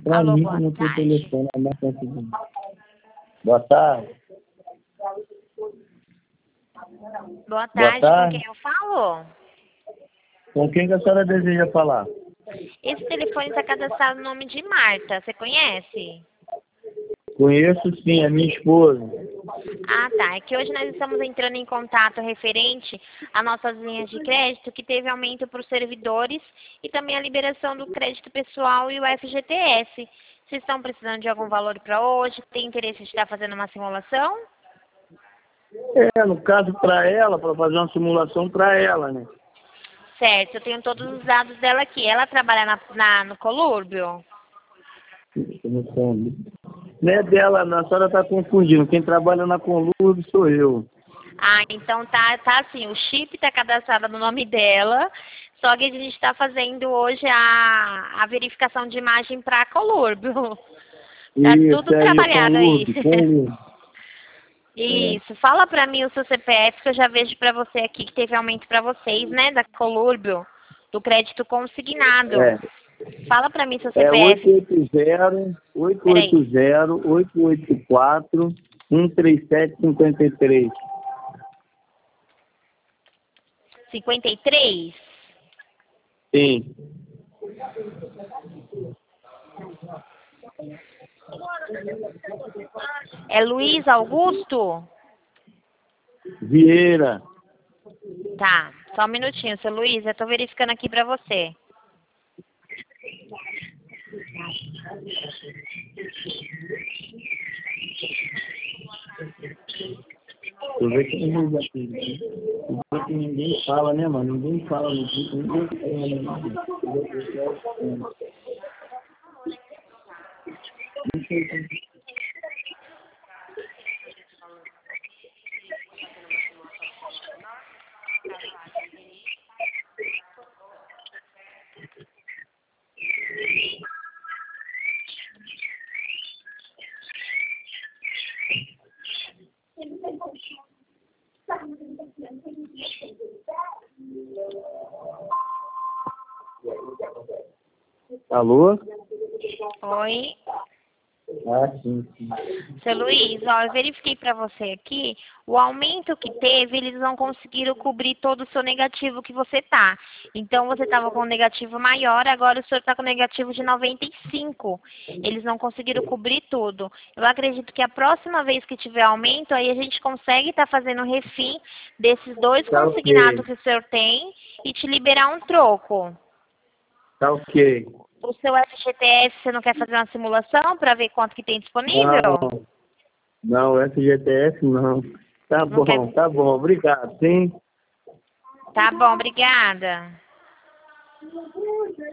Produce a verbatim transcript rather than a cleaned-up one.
pra Alô, mim boa que não tem tarde. telefone, não conseguindo. Boa tarde. Boa Boa tarde, com tarde. quem eu falo? Com quem que a senhora deseja falar? Esse telefone está cadastrado no nome de Marta, você conhece? Conheço sim, é minha esposa. Ah, tá. É que hoje nós estamos entrando em contato referente a nossas linhas de crédito, que teve aumento para os servidores e também a liberação do crédito pessoal e o F G T S. Vocês estão precisando de algum valor para hoje? Tem interesse de estar fazendo uma simulação? É, no caso para ela, para fazer uma simulação para ela, né? Certo, eu tenho todos os dados dela aqui. Ela trabalha na, na- no Colúrbio? Não é dela, não, a senhora está confundindo. Quem trabalha na Conlurb sou eu. Ah, então tá, tá assim, o chip tá cadastrado no nome dela, só que a gente está fazendo hoje a, a verificação de imagem para Colúrbio. Tá Isso, tudo aí, trabalhado aí. Conlurb, Conlurb. Isso, fala para mim o seu C P F, que eu já vejo para você aqui que teve aumento para vocês, né, da Colúrbio, do crédito consignado. É, Fala para mim seu é oito C P F. oito zero, oito Peraí, oito zero, oito oito quatro, um três sete cinco três. cinquenta e três? Sim. É Luiz Augusto? Vieira. Tá, só um minutinho, seu Luiz, eu tô verificando aqui pra você. Tu vê que não usa aqui, né? Tu vê que ninguém fala, né, mano? Ninguém fala no vídeo, ninguém fala, né? Alô? Oi, Ah, sim, sim. seu Luiz, ó, eu verifiquei pra você aqui, o aumento que teve, eles não conseguiram cobrir todo o seu negativo que você tá. Então, você tava com um negativo maior, agora o senhor tá com negativo de noventa e cinco. Eles não conseguiram cobrir tudo. Eu acredito que a próxima vez que tiver aumento, aí a gente consegue estar fazendo o refim desses dois Tá consignados ok. que o senhor tem e te liberar um troco. Tá ok. O seu F G T S, você não quer fazer uma simulação para ver quanto que tem disponível? Não, não, F G T S não. Tá Não quer? bom, tá bom. Obrigado, sim. Tá bom, obrigada.